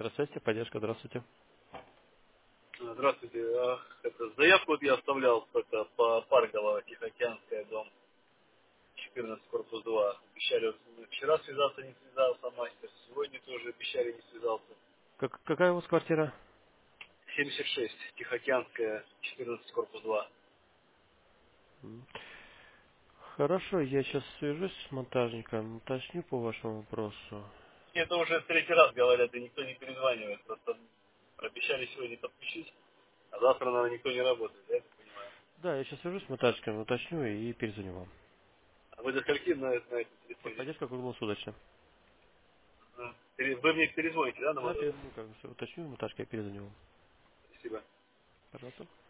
Здравствуйте, поддержка, здравствуйте. Здравствуйте. Заявку вот я оставлял это по Парголово, Тихоокеанская, дом 14, корпус 2. Обещали, вот вчера связаться, не связался мастер. Сегодня тоже обещали, не связался. Какая у вас квартира? 76, Тихоокеанская, 14, корпус 2. М. Хорошо, я сейчас свяжусь с монтажником, уточню по вашему вопросу. Мне это уже третий раз говорят, и никто не перезванивает. Просто обещали сегодня подключить, а завтра, наверное, никто не работает, я так понимаю. Да, я сейчас свяжусь с монтажником, уточню и перезвоню вам. А вы до скольки на этом телефоне? Поддержка круглосуточно. Вы мне перезвоните, да, на Да, мой номер? перезвоню, как бы все уточню, монтажка, я перезвоню вам. Спасибо. Пожалуйста.